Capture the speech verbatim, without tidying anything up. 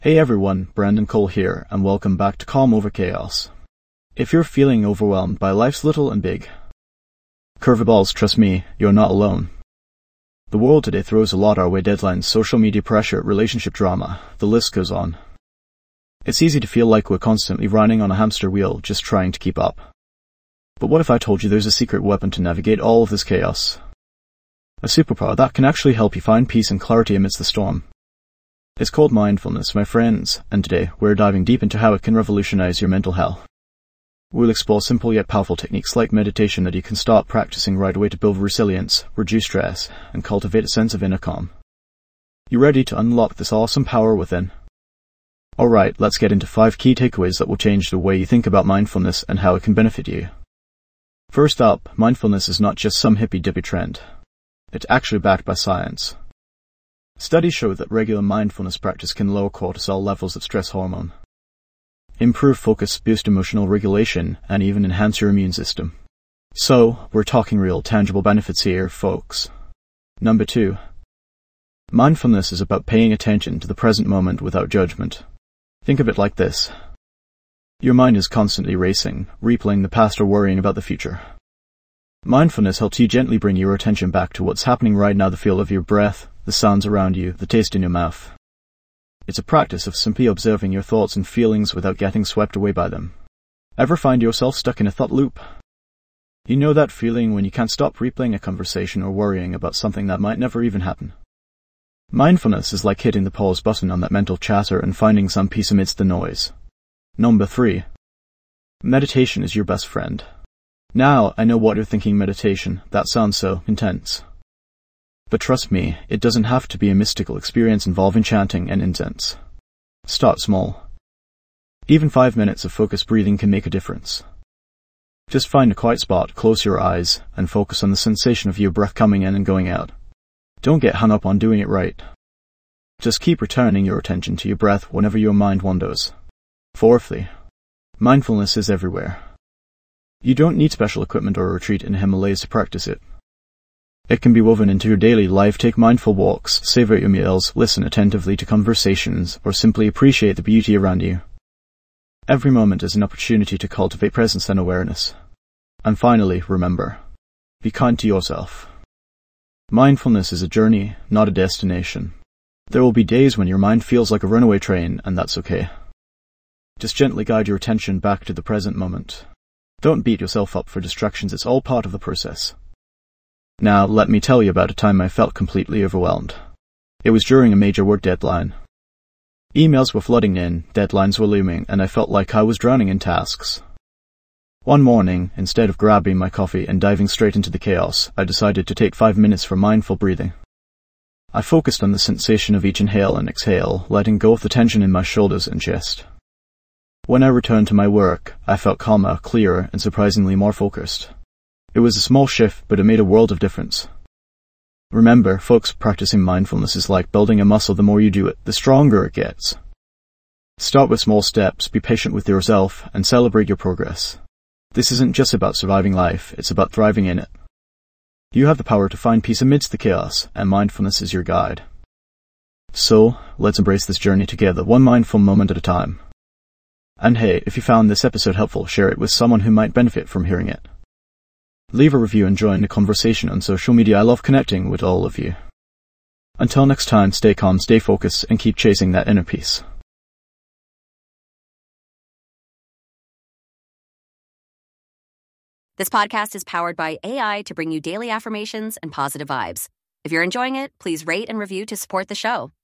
Hey everyone, Brandon Cole here, and welcome back to Calm Over Chaos. If you're feeling overwhelmed by life's little and big curveballs, trust me, you're not alone. The world today throws a lot our way: deadlines, social media pressure, relationship drama, the list goes on. It's easy to feel like we're constantly running on a hamster wheel, just trying to keep up. But what if I told you there's a secret weapon to navigate all of this chaos? A superpower that can actually help you find peace and clarity amidst the storm. It's called mindfulness, my friends, and today we're diving deep into how it can revolutionize your mental health. We'll explore simple yet powerful techniques like meditation that you can start practicing right away to build resilience, reduce stress, and cultivate a sense of inner calm. You ready to unlock this awesome power within? Alright, let's get into five key takeaways that will change the way you think about mindfulness and how it can benefit you. First up, mindfulness is not just some hippy-dippy trend. It's actually backed by science. Studies show that regular mindfulness practice can lower cortisol levels of stress hormone, improve focus, boost emotional regulation, and even enhance your immune system. So, we're talking real, tangible benefits here, folks. Number two. Mindfulness is about paying attention to the present moment without judgment. Think of it like this. Your mind is constantly racing, replaying the past or worrying about the future. Mindfulness helps you gently bring your attention back to what's happening right now: the feel of your breath, the sounds around you, the taste in your mouth. It's a practice of simply observing your thoughts and feelings without getting swept away by them. Ever find yourself stuck in a thought loop? You know that feeling when you can't stop replaying a conversation or worrying about something that might never even happen? Mindfulness is like hitting the pause button on that mental chatter and finding some peace amidst the noise. Number three. Meditation is your best friend. Now, I know what you're thinking: meditation, that sounds so intense. But trust me, it doesn't have to be a mystical experience involving chanting and incense. Start small. Even five minutes of focused breathing can make a difference. Just find a quiet spot, close your eyes, and focus on the sensation of your breath coming in and going out. Don't get hung up on doing it right. Just keep returning your attention to your breath whenever your mind wanders. Fourthly, mindfulness is everywhere. You don't need special equipment or a retreat in the Himalayas to practice it. It can be woven into your daily life. Take mindful walks, savor your meals, listen attentively to conversations, or simply appreciate the beauty around you. Every moment is an opportunity to cultivate presence and awareness. And finally, remember, be kind to yourself. Mindfulness is a journey, not a destination. There will be days when your mind feels like a runaway train, and that's okay. Just gently guide your attention back to the present moment. Don't beat yourself up for distractions, it's all part of the process. Now, let me tell you about a time I felt completely overwhelmed. It was during a major work deadline. Emails were flooding in, deadlines were looming, and I felt like I was drowning in tasks. One morning, instead of grabbing my coffee and diving straight into the chaos, I decided to take five minutes for mindful breathing. I focused on the sensation of each inhale and exhale, letting go of the tension in my shoulders and chest. When I returned to my work, I felt calmer, clearer, and surprisingly more focused. It was a small shift, but it made a world of difference. Remember, folks, practicing mindfulness is like building a muscle. The more you do it, the stronger it gets. Start with small steps, be patient with yourself, and celebrate your progress. This isn't just about surviving life, it's about thriving in it. You have the power to find peace amidst the chaos, and mindfulness is your guide. So, let's embrace this journey together, one mindful moment at a time. And hey, if you found this episode helpful, share it with someone who might benefit from hearing it. Leave a review and join the conversation on social media. I love connecting with all of you. Until next time, stay calm, stay focused, and keep chasing that inner peace. This podcast is powered by A I to bring you daily affirmations and positive vibes. If you're enjoying it, please rate and review to support the show.